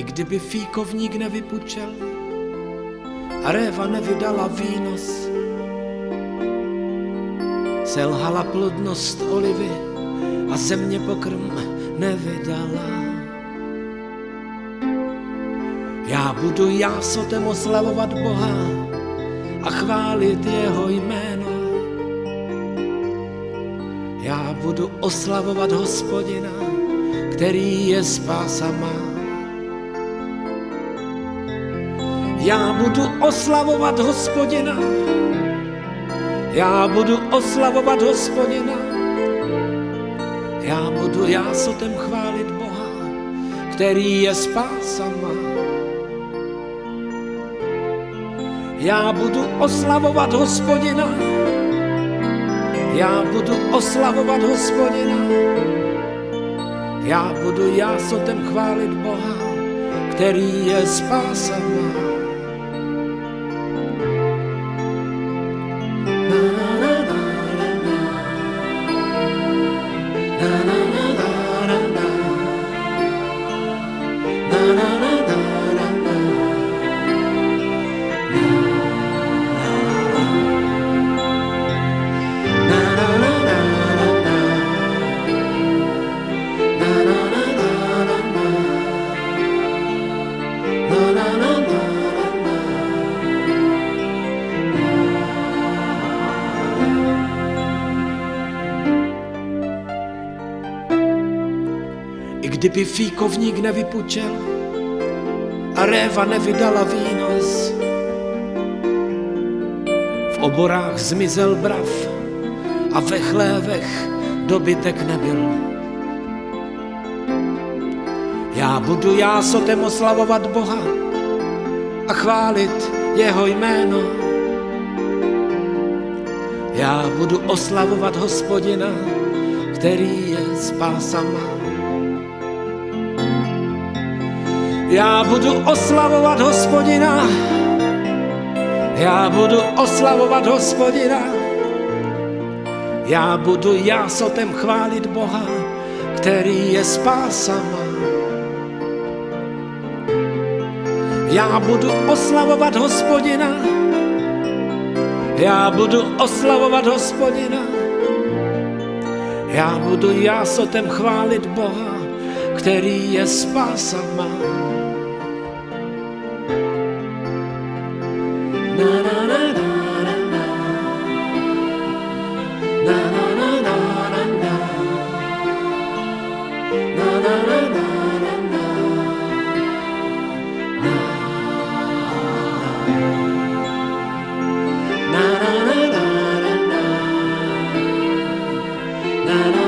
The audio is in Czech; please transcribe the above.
I kdyby fíkovník nevypučel a réva nevydala výnos, selhala plodnost olivy a země pokrm nevydala. Já budu jásotem oslavovat Boha a chválit jeho jméno. Já budu oslavovat Hospodina, který je spása má. Já budu oslavovat Hospodina, já budu oslavovat Hospodina, já budu jásotem chválit Boha, který je spása má. Já budu oslavovat Hospodina, já budu oslavovat Hospodina, já budu jásotem chválit Boha, který je spása má. I kdyby fíkovník nevypučel a réva nevydala výnos, v oborách zmizel brav a ve chlévech dobytek nebyl. Já budu jásotem oslavovat Boha a chválit jeho jméno. Já budu oslavovat Hospodina, který je spása má. Já budu oslavovat Hospodina, já budu oslavovat Hospodina, já budu jásotem chválit Boha, který je spása má. Já budu oslavovat Hospodina, já budu oslavovat Hospodina, já budu jásotem chválit Boha, který je spása má. Na